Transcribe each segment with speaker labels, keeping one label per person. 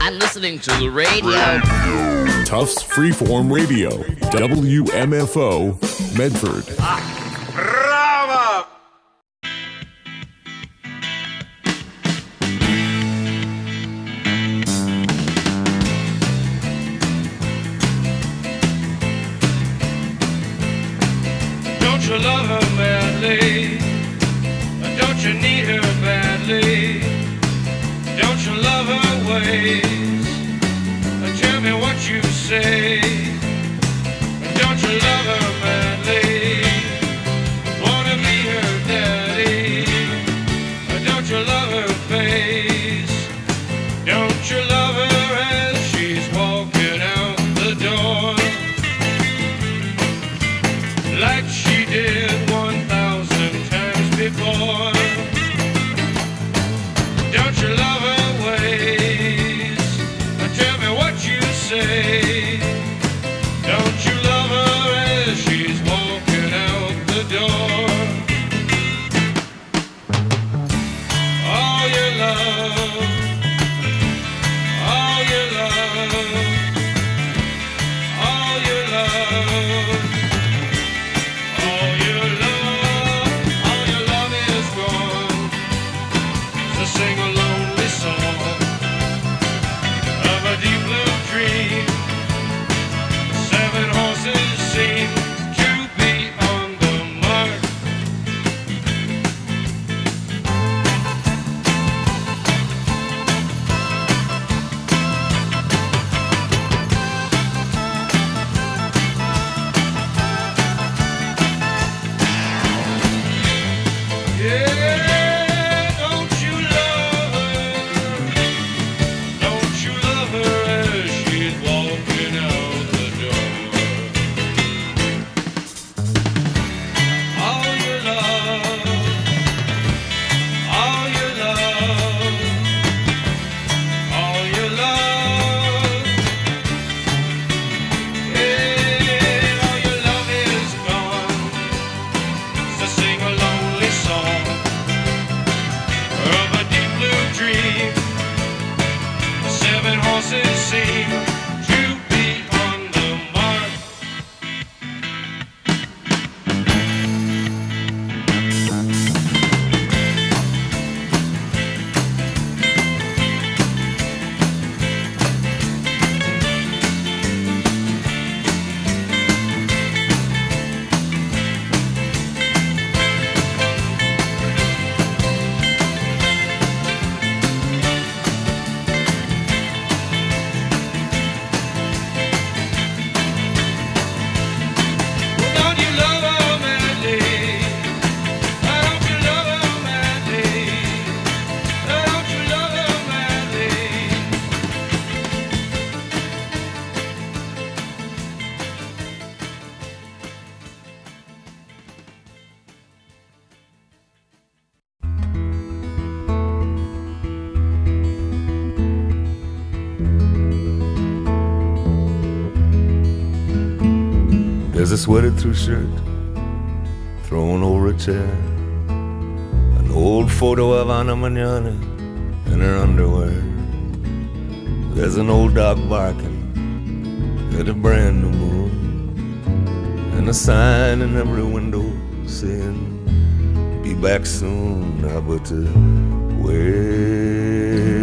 Speaker 1: I'm listening to the radio.
Speaker 2: Tufts Freeform Radio, WMFO, Medford.
Speaker 3: Bravo!
Speaker 4: Don't you love her badly? Don't you need her badly? Don't you love her ways? Tell me what you say. Don't you love her madly? Wanna be her daddy? Don't you love her face? Don't you love her as she's walking out the door? Like she did 1,000 times before. Don't you love her ways? Tell me what you say. Don't you love her as she's walking out the door? All your love, all your love, all your love, all your love, all your love is gone. So sing a lonely song of a deep blue dream. 7 horses seem to be on the mark. Yeah, don't you love her? Don't you love her as she's walking out the door? All your love, all your love, all your love. Yeah, all your love is gone. So sing a lonely song of a deep blue dream. 7 horses seem to be on the mark. Don't you love her madly? Don't you love her madly? Don't you love her madly?
Speaker 5: There's a sweated through shirt thrown over a chair, an old photo of Ana Mañana in her underwear. There's an old dog barking at a brand new moon, and a sign in every window saying, "Be back soon." Ah, but where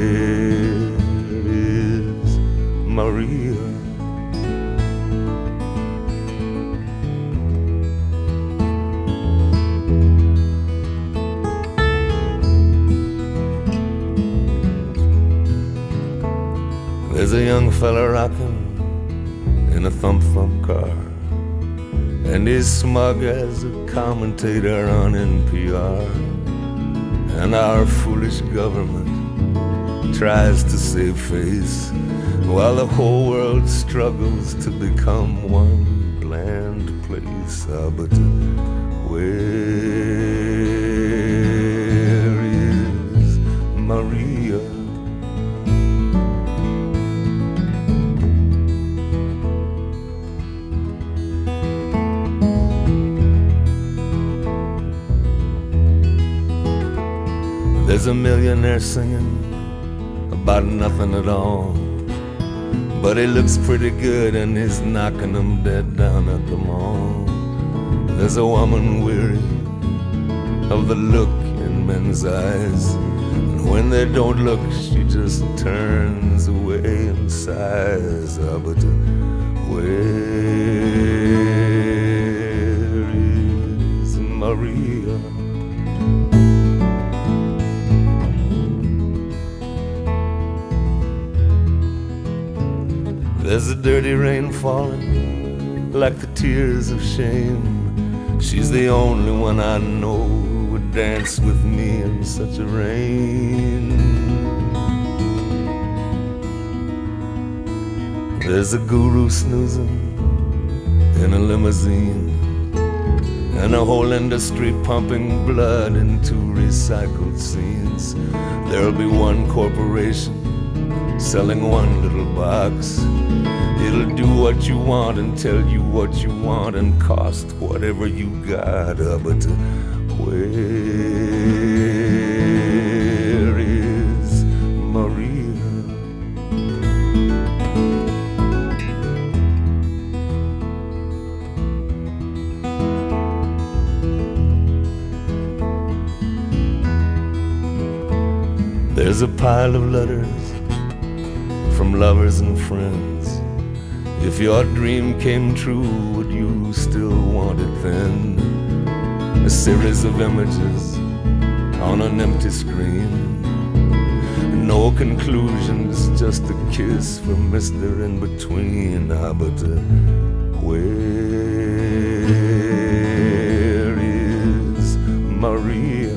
Speaker 5: is Maria? There's a young fella rocking in a thump-thump car, and he's smug as a commentator on NPR. And our foolish government tries to save face while the whole world struggles to become one bland place. Ah, but where is Maria? There's a millionaire singing about nothing at all. But he looks pretty good and he's knocking them dead down at the mall. There's a woman weary of the look in men's eyes, and when they don't look, she just turns away and sighs. Ah, but where is Maria? There's a dirty rain falling like the tears of shame. She's the only one I know who would dance with me in such a rain. There's a guru snoozing in a limousine, and a whole industry pumping blood into recycled scenes. There'll be one corporation selling one little box. It'll do what you want and tell you what you want and cost whatever you got. But where is Maria? There's a pile of letters from lovers and friends. If your dream came true, would you still want it then? A series of images on an empty screen. No conclusions, just a kiss from Mr. In-Between. Ah, but where is Maria?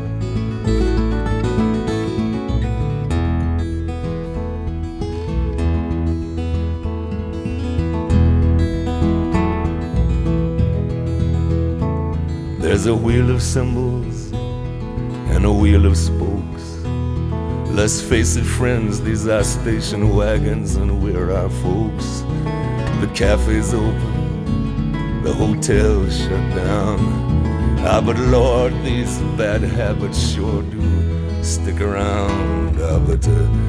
Speaker 5: There's a wheel of symbols and a wheel of spokes. Let's face it, friends, these are station wagons and we're our folks. The cafe's open, the hotel's shut down. Ah, but Lord, these bad habits sure do stick around. Ah, but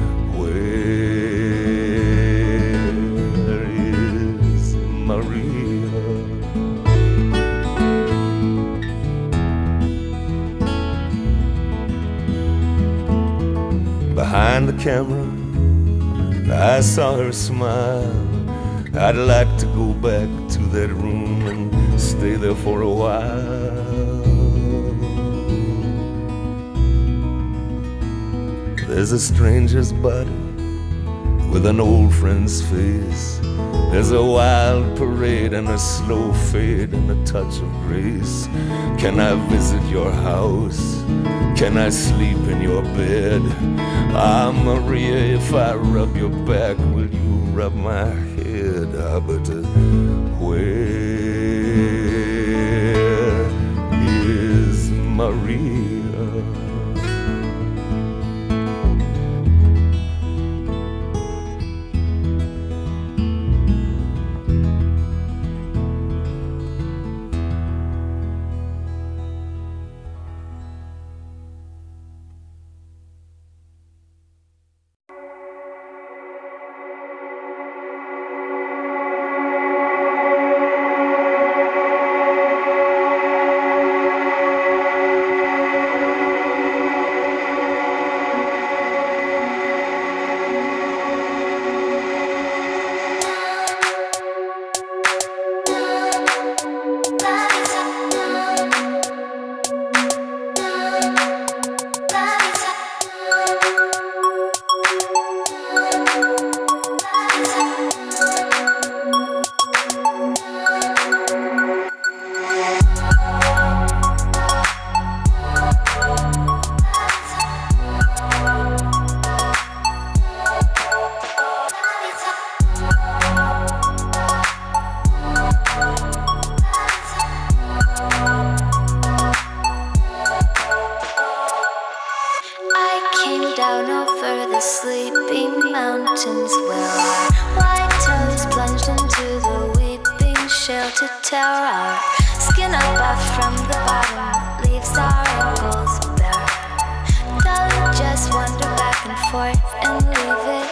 Speaker 5: where is Maria? Behind the camera, I saw her smile. I'd like to go back to that room and stay there for a while. There's a stranger's body with an old friend's face. There's a wild parade and a slow fade and a touch of grace. Can I visit your house? Can I sleep in your bed? Ah, Maria, if I rub your back, will you rub my head? Ah, but where is Maria?
Speaker 1: Terror, skin up from the bottom, leaves our ankles bare. Don't just wander back and forth. forth and leave it.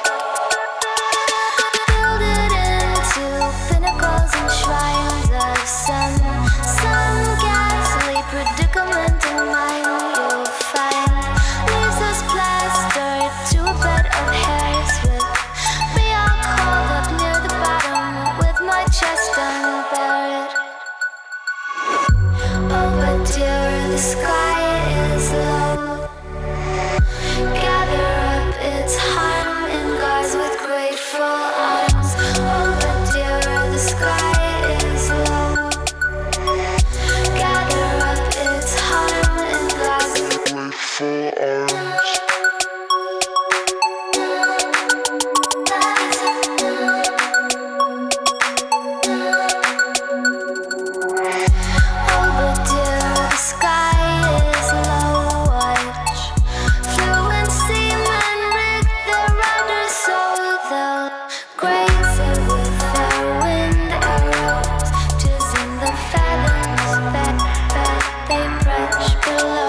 Speaker 1: Build it into pinnacles and shrines of some ghastly predicament in mind you'll find. Leaves us plastered to a bed of hairs with me all curled up near the bottom with my chest unburied. Oh, but dear, the sky is low. Gather up its harm in gauze with grateful arms. Oh, but dear, the sky is low. Gather up its harm in gauze with grateful arms. Oh, but dear, the sky is low. Watch fluent seamen rig their rudders so they'll graze it with their wind arrows. 'Tis in the fathoms that they brush below.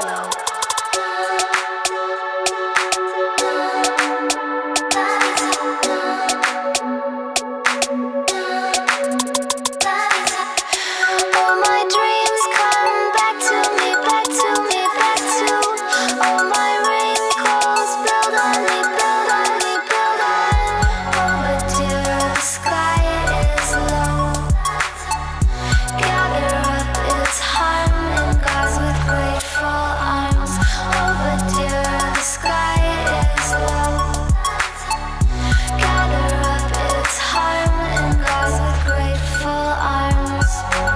Speaker 1: Oh, my dreams come back to me, back to me, back to. Oh, my wrinkles build on me, build on me, build on. Oh, but dear, the sky is low. Gather up its harm in gauze with grateful arms. Oh, but dear, the sky is low. Gather up its harm in gauze with grateful arms.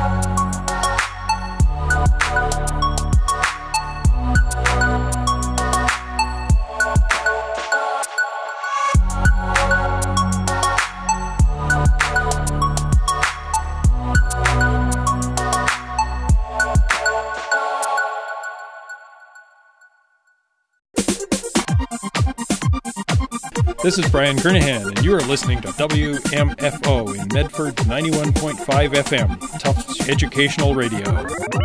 Speaker 6: This is Brian Kernahan, and you are listening to WMFO in Medford 91.5 FM, Tufts Educational Radio.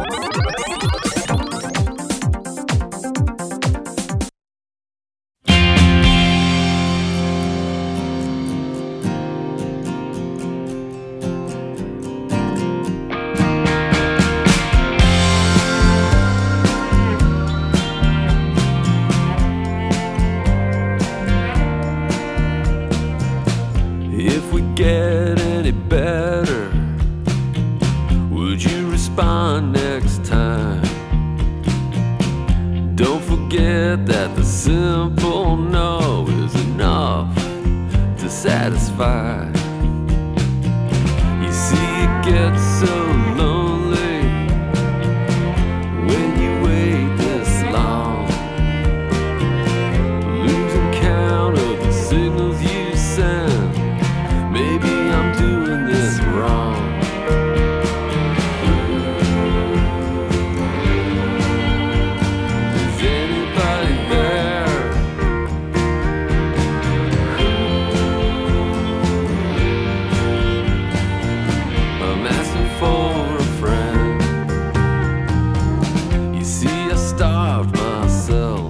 Speaker 7: If we get any better, would you respond next time? Don't forget that the simple no is enough to satisfy. You see, it gets so lonely when you wait this long, losing count of the signals you send. Maybe I'm doing this wrong. Is anybody there? I'm asking for a friend. You see, I starved myself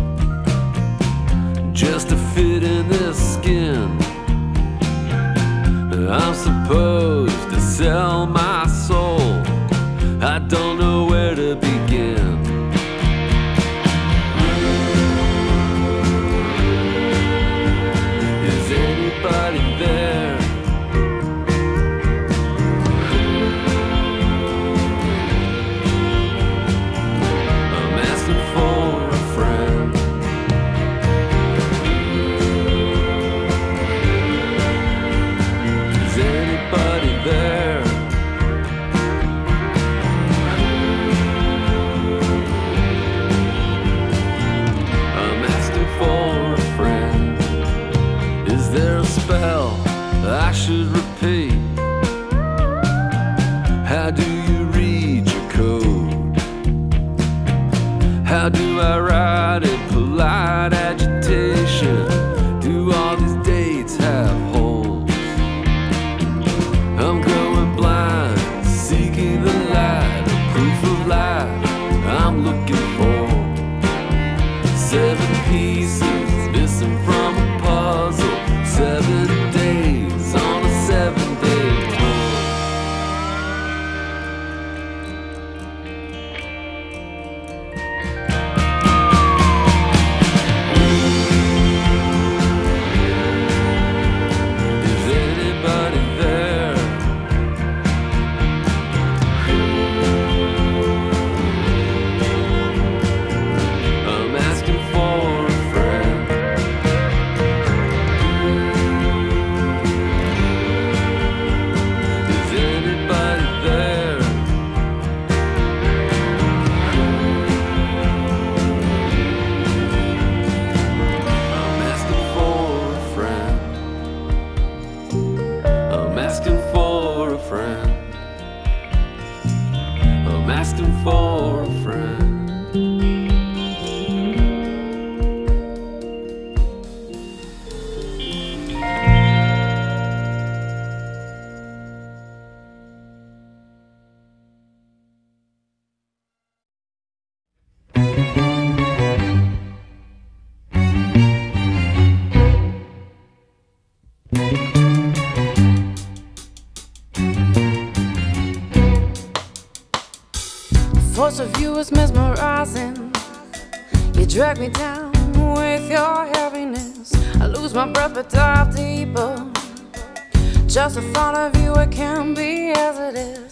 Speaker 7: just to fit in this skin. I'm supposed to sell my soul. I don't know where to begin. Is anybody there? I'm asking for a friend. Is anybody there? I'm asking for a friend. Is there a spell I should repeat? How do you read your code? How do I write in polite agitation? Do all these dates have holes? I'm going blind, seeking the light, proof of life I'm looking for. 7 pieces
Speaker 8: closer view is mesmerizing. You drag me down with your heaviness. I lose my breath but dive deeper. Just the thought of you, it can be as it is.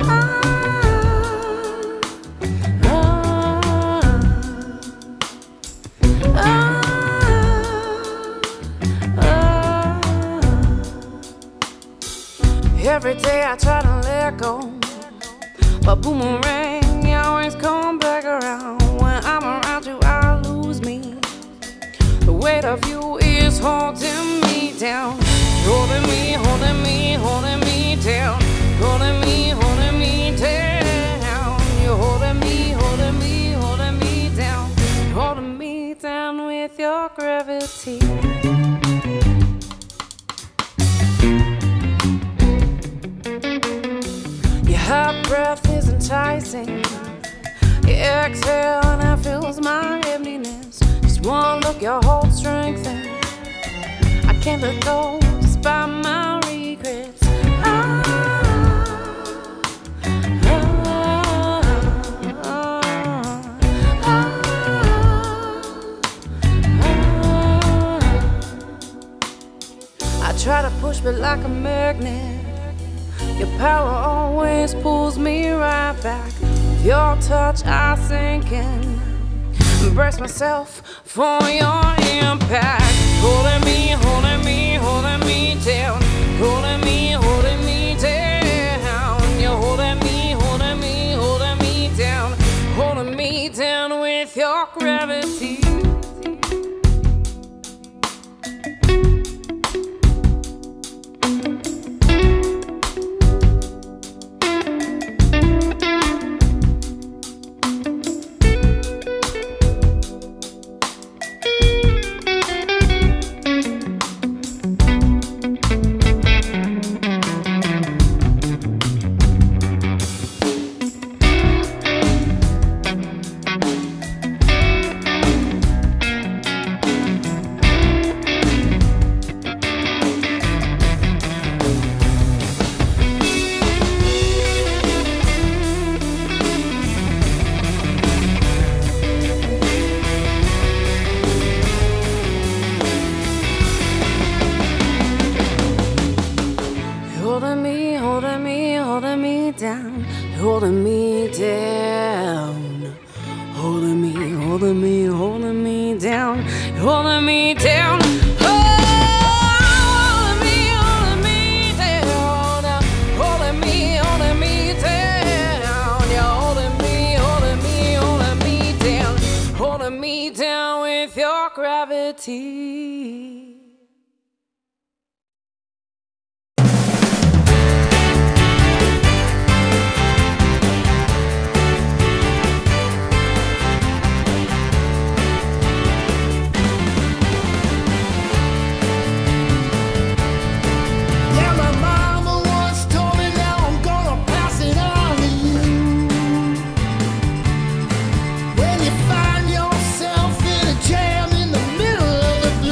Speaker 8: Every day I try to let go, but boomerang, you always come back around. When I'm around you, I lose me. The weight of you is holding me down. Holding me, holding me, holding me down. Holding me, holding me down. You're holding me, holding me, holding me down. Holding me down with your gravity. Your hot breath is enticing. You exhale and it fills my emptiness. Just one look, your whole strength in. I can't let go despite my regrets. I try to push but like a magnet. Your power always pulls me right back. With your touch I sink in. Embrace myself for your impact. Holding me, holding me, holding me down. Holding me, holding me down. You're holding me, holding me, holding me down. Holding me down with your gravity. Holding me down, holding me, holding me, holding me down, holding me down. Holding me, holding me down, holding me, holding me down. You're holding me, holding me, holding me down, holding me down with your gravity.
Speaker 9: When you find yourself in a jam in the middle of the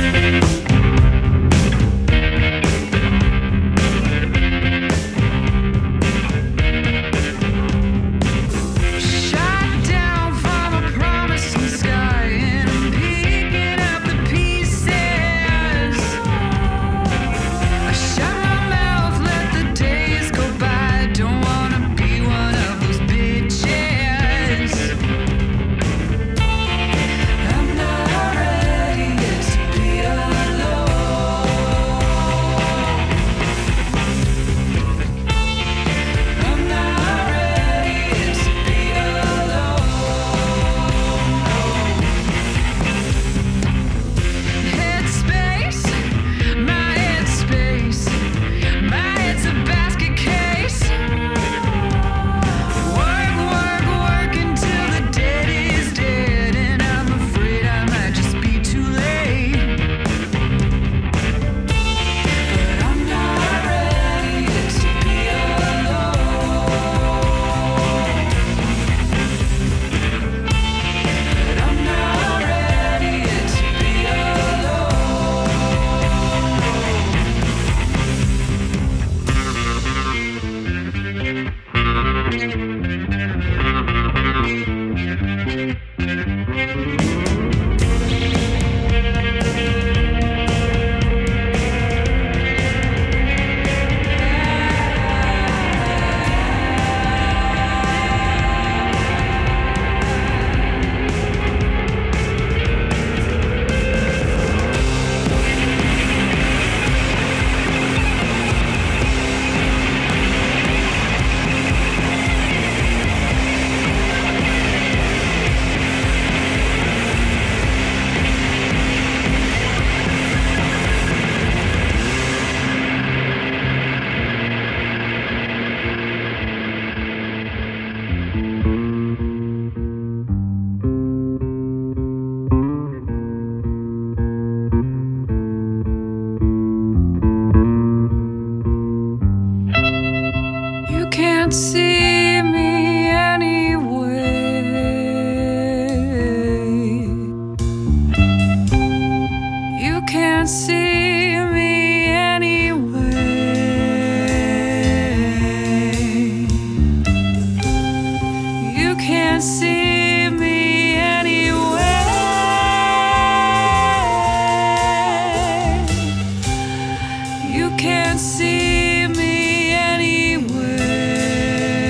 Speaker 9: can't see me anyway.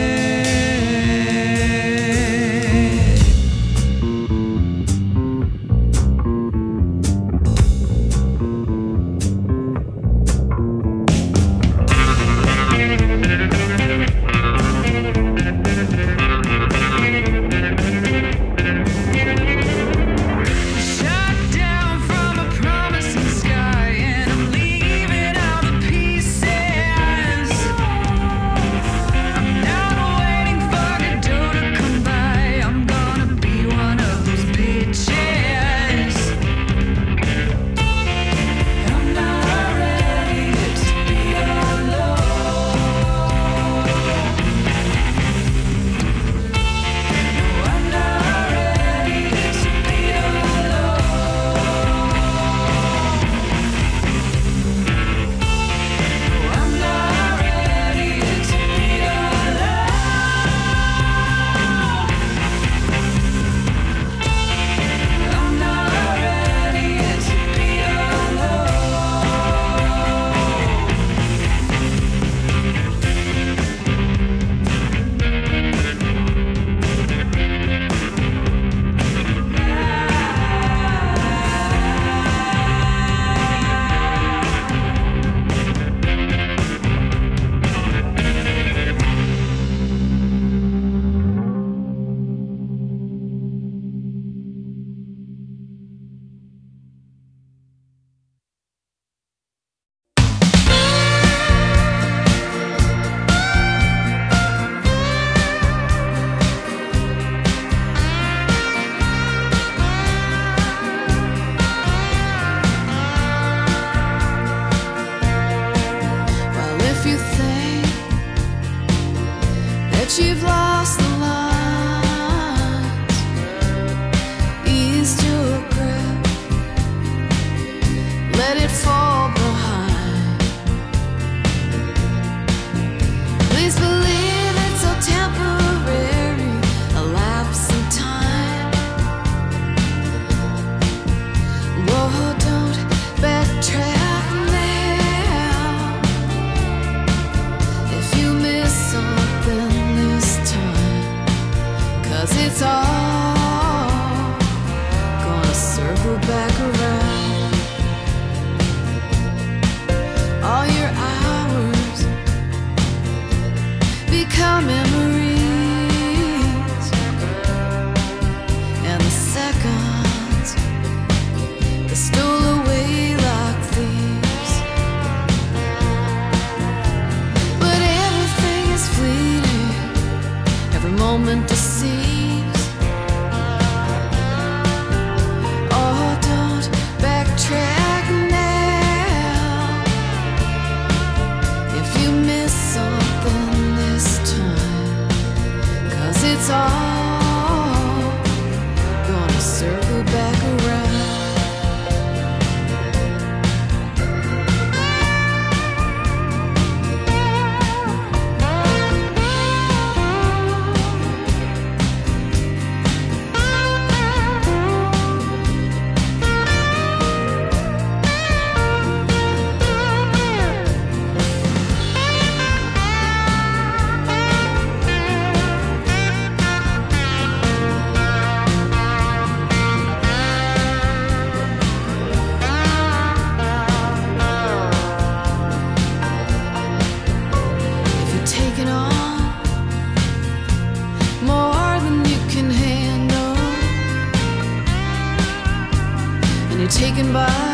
Speaker 8: taken by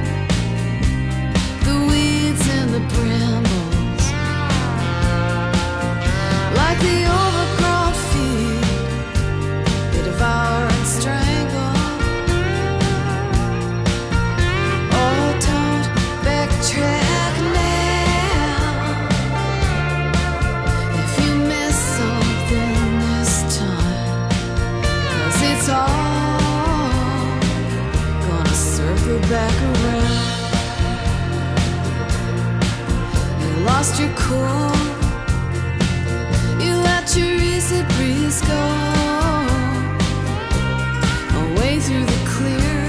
Speaker 8: the weeds and the brambles, like the overgrown field they devour and strangle. Oh, don't backtrack now. If you miss something this time, 'cause it's all gonna circle back around. You lost your cool, you let your easy breeze go away through the clear,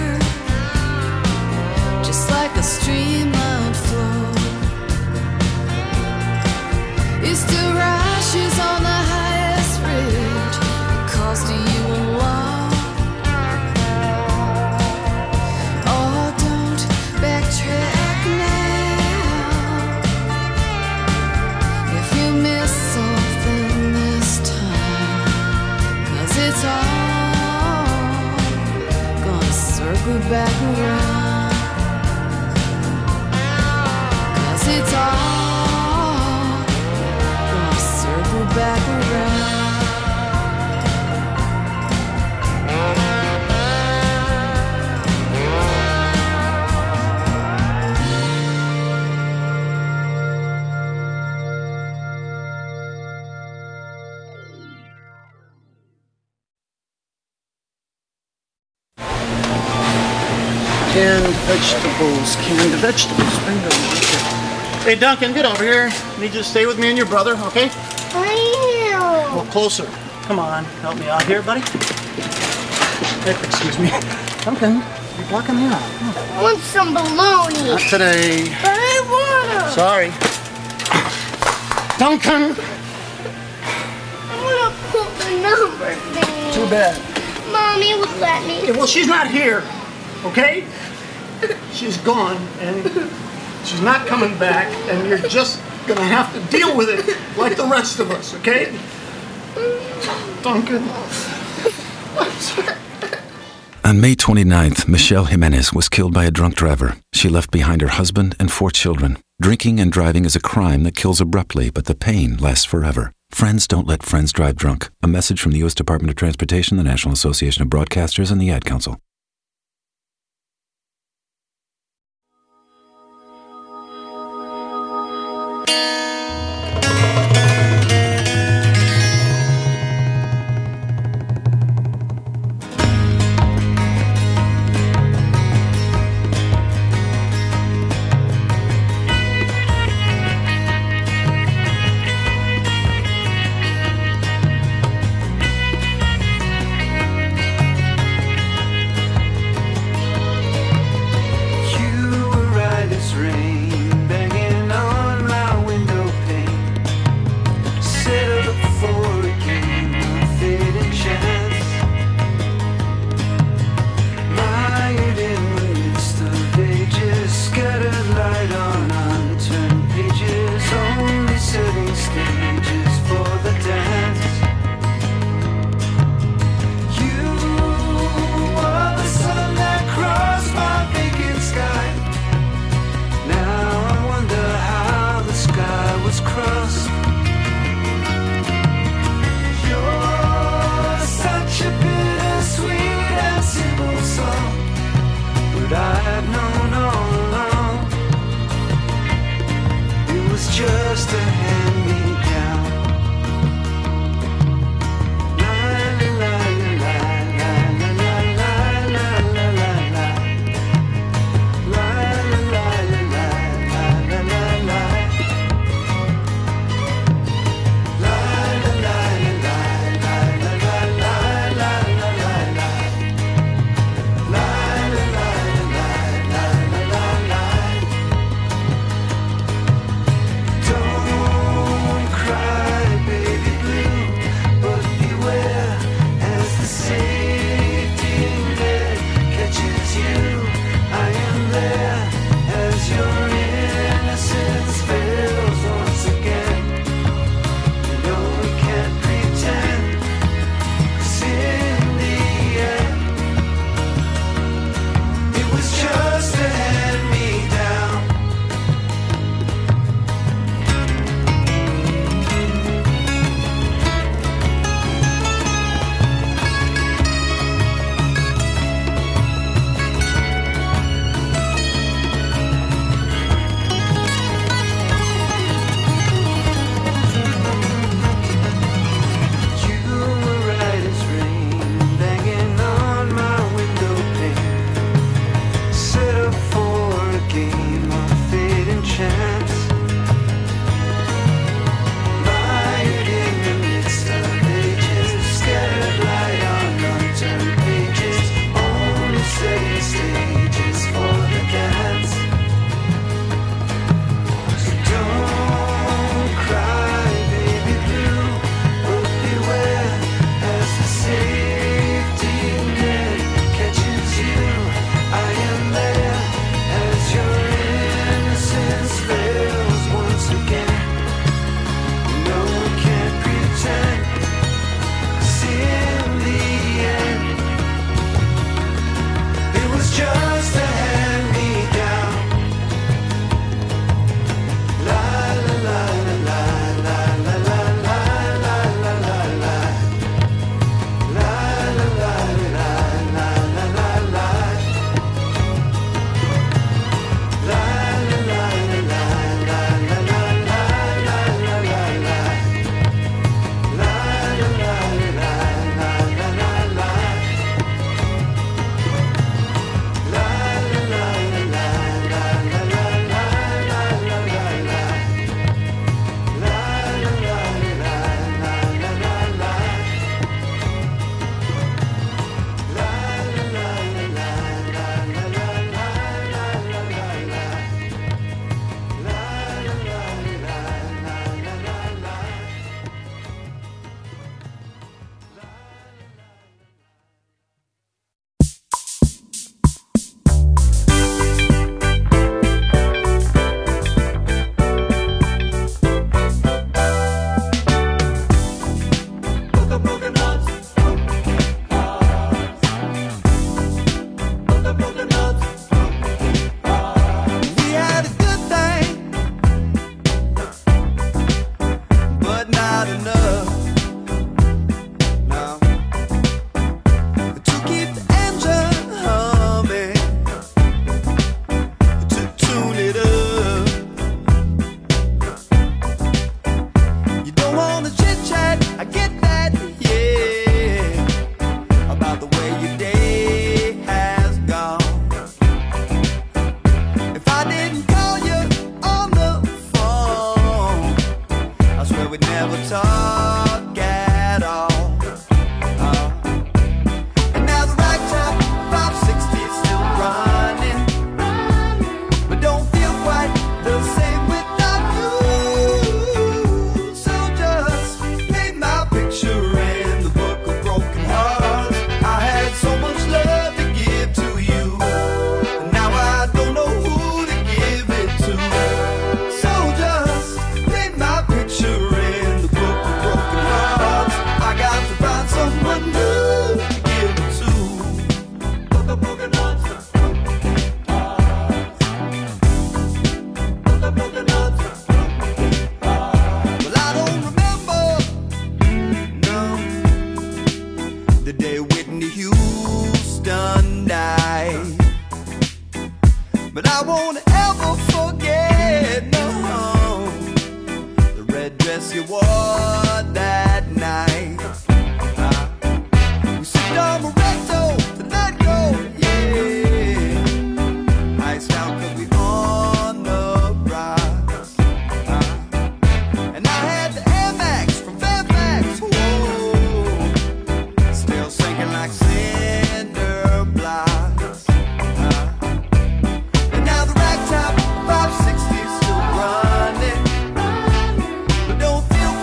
Speaker 8: just like a streamlined flow. You still rashes on the highest ridge, it cost you a lot. Oh, don't backtrack now. If you miss something this time, 'cause it's all gonna circle back around. 'Cause it's all gonna circle back around.
Speaker 9: Canned vegetables, bingo. Hey Duncan, get over here. I need you to stay with me and your brother, okay? Well, closer. Come on, help me out here, buddy. Hey, excuse me. Duncan, you're blocking me out.
Speaker 1: I want some bologna.
Speaker 9: Not today.
Speaker 1: But I want them.
Speaker 9: Sorry. Duncan!
Speaker 1: I want to put the number thing.
Speaker 9: Too bad.
Speaker 1: Mommy would let me.
Speaker 9: Yeah, well, she's not here, okay? She's gone, and she's not coming back, and you're just gonna have to deal with it like the rest of us, okay? Duncan.
Speaker 10: On May 29th, Michelle Jimenez was killed by a drunk driver. She left behind her husband and 4 children. Drinking and driving is a crime that kills abruptly, but the pain lasts forever. Friends don't let friends drive drunk. A message from the U.S. Department of Transportation, the National Association of Broadcasters, and the Ad Council.
Speaker 11: the way your day has gone. If I didn't call you on the phone, I swear we'd never talk at all. And now the ragtop 560 is still running, but don't feel quite the same without you. So just paint my picture in the book of broken hearts. I had so much love to give to you, and now I don't know who to give it to. So just paint my picture in the book of broken hearts. I got to find someone new to give it to. Book of broken hearts. Book of broken hearts. Well, I don't remember, no, the day Whitney Houston died, but I won't ever forget, no, the red dress you wore that night. We sipped amaretto the night go, yeah. Iced out 'cause we on the rise. And I had the Air Max from Fairfax, whoa, still sinking like cinder blocks. And now the ragtop 560 is still running, but don't feel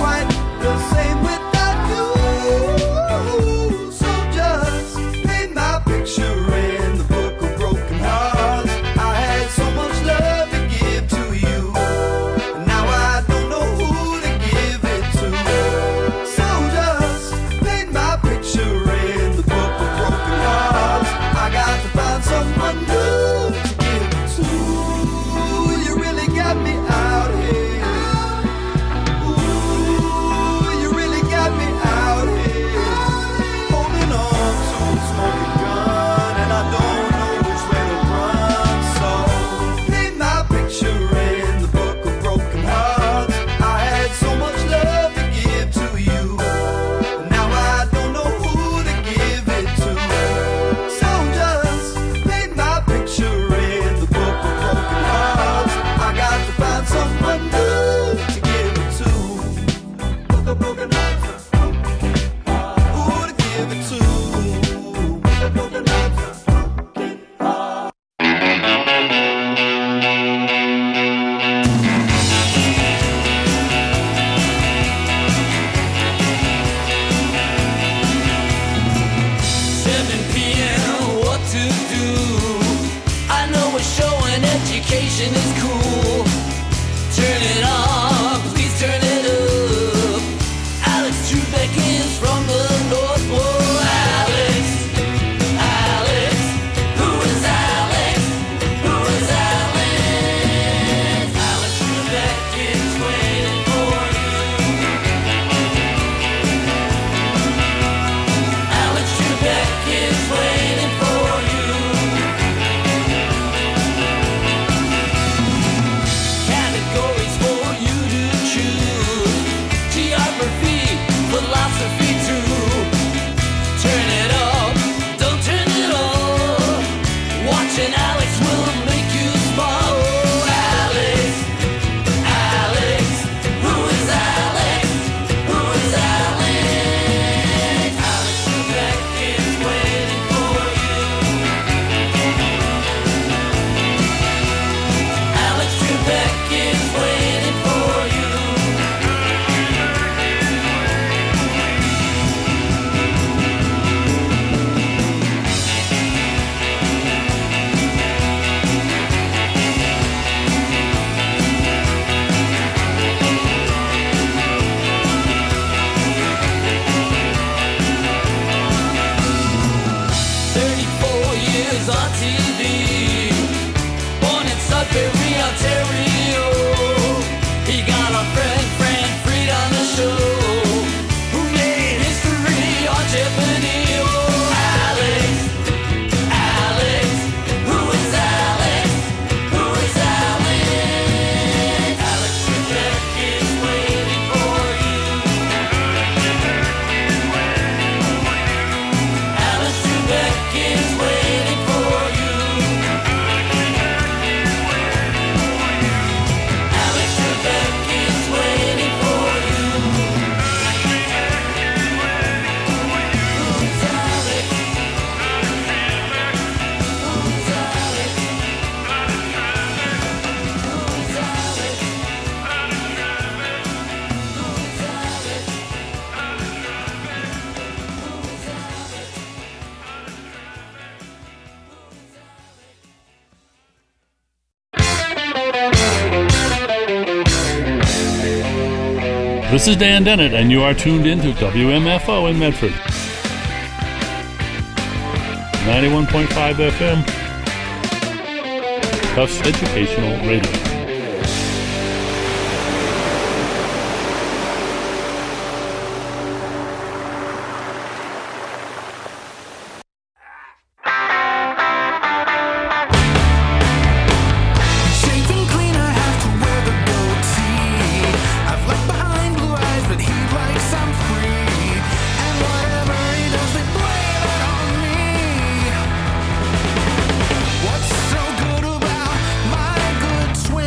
Speaker 12: This is Dan Dennett, and you are tuned into WMFO in Medford. 91.5 FM. Tufts Educational Radio.
Speaker 11: What's so good about my good twin?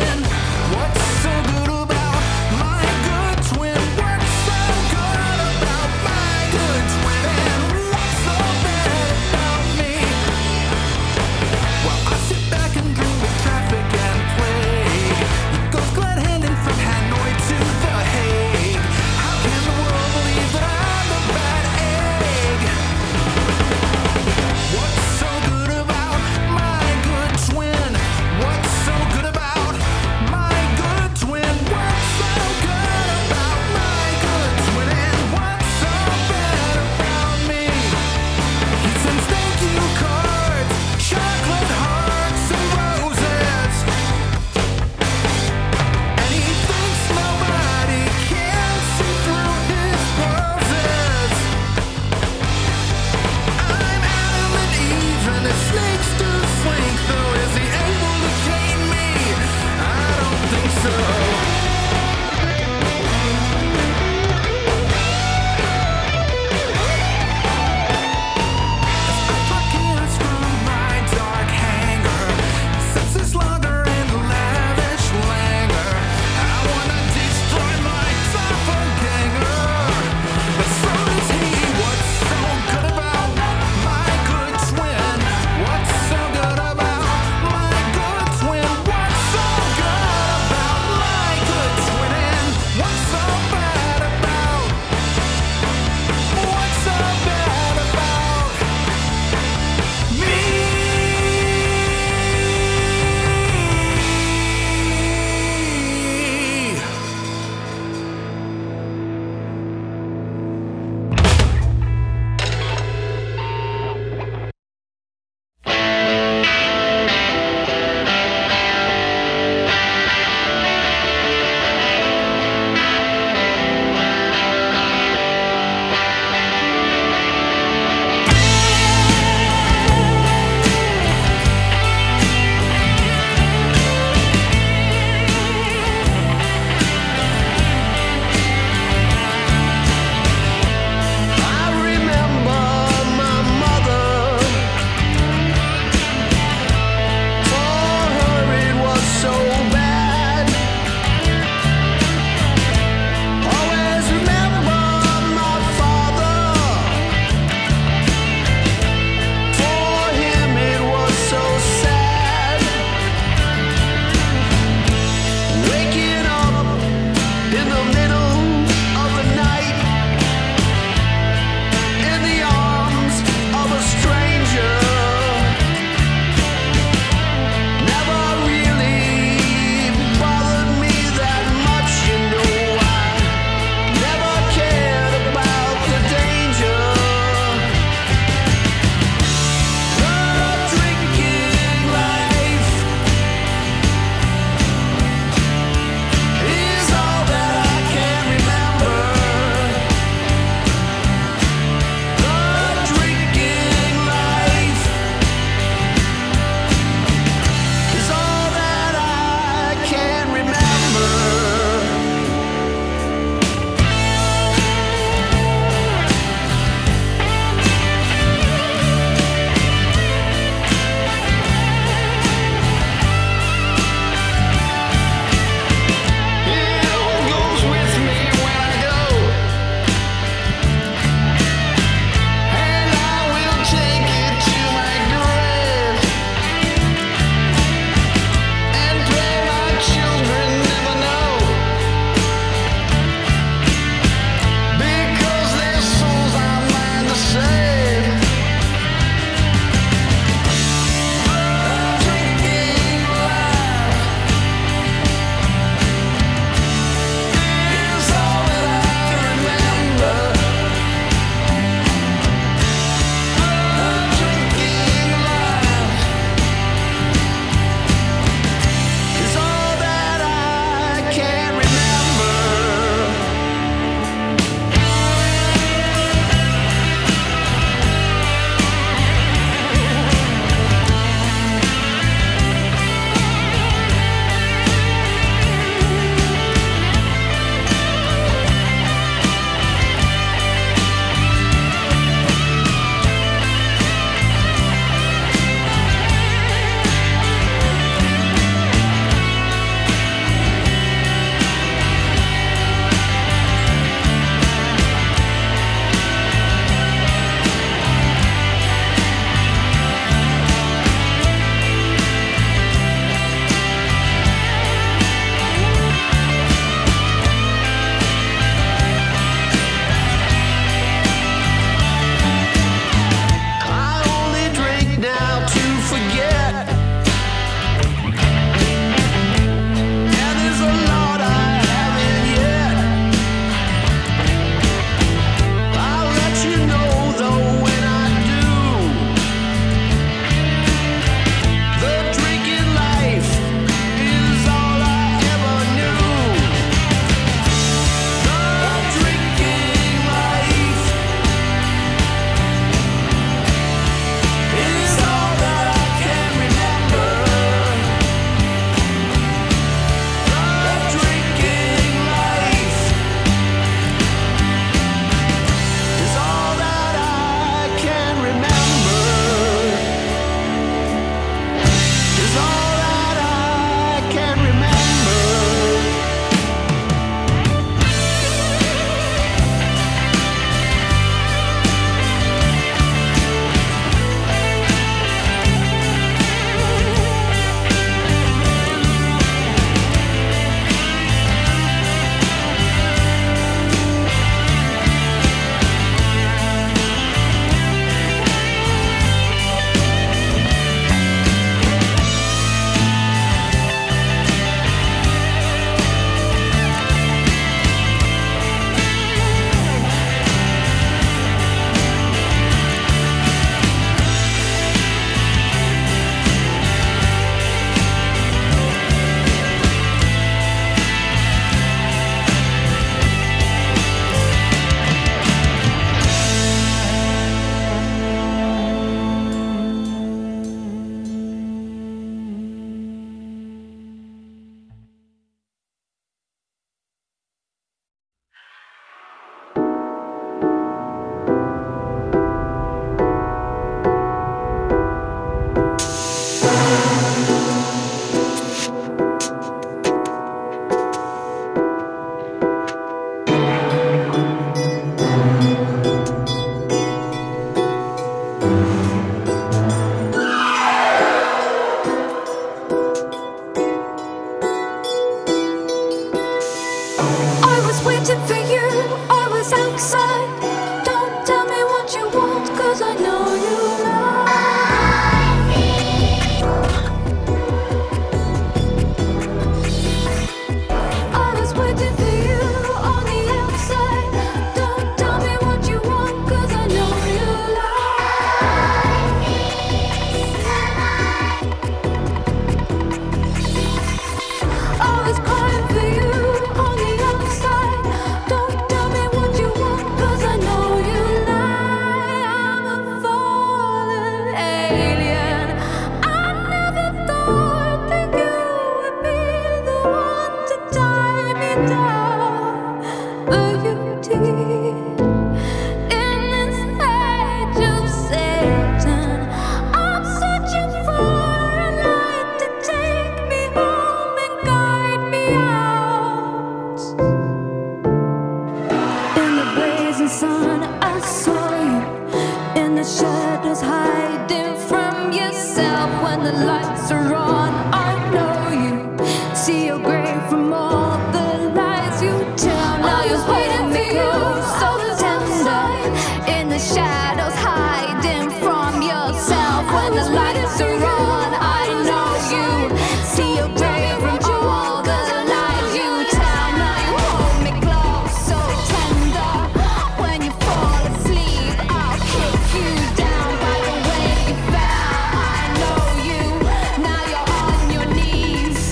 Speaker 8: the lights are on, I know you see your grave from all the lies you tell. Now you're waiting for you, so tender, in the shadows hiding from yourself. When the lights are on, I know you see your grave from all the lies you tell. Now you hold me close, so tender, when you fall asleep, I'll kick you down by the way you fell. I know you, now you're on your knees.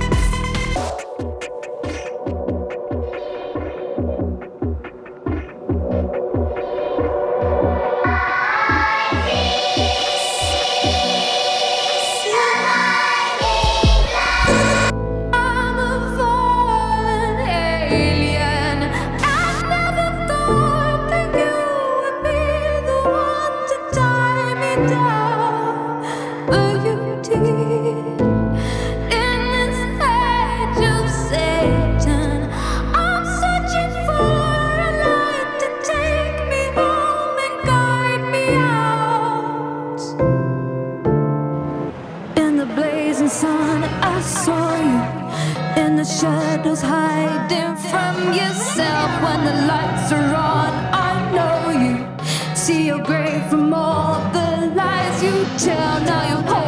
Speaker 8: I'm a fallen alien. I never thought that you would be the one to tie me down, but you did. In this age of Satan, I'm searching for a light to take me home and guide me out. In the blazing sun, I saw you in the shadows hiding from yourself. When the lights are on, I know you see your grave from all the lies you tell. Now you hold